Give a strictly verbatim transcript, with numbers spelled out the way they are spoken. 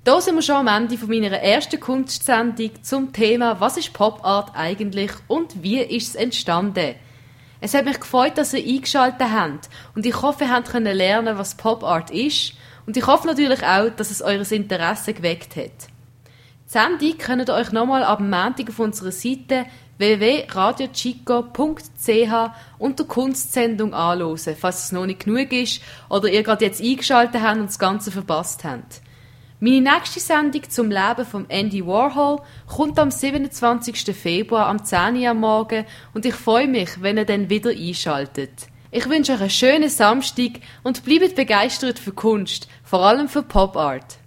Da sind wir schon am Ende von meiner ersten Kunstsendung zum Thema «Was ist Pop Art eigentlich und wie ist es entstanden?». Es hat mich gefreut, dass ihr eingeschaltet habt und ich hoffe, ihr habt lernen, was Pop Art ist und ich hoffe natürlich auch, dass es eures Interesse geweckt hat. Die Sendung könnt ihr euch nochmal ab Montag auf unserer Seite w w w punkt radio chico punkt c h unter Kunstsendung anhören, falls es noch nicht genug ist oder ihr gerade jetzt eingeschaltet habt und das Ganze verpasst habt. Meine nächste Sendung zum Leben von Andy Warhol kommt am siebenundzwanzigsten Februar am zehn Uhr am Morgen und ich freue mich, wenn ihr dann wieder einschaltet. Ich wünsche euch einen schönen Samstag und bleibt begeistert für Kunst, vor allem für Pop Art.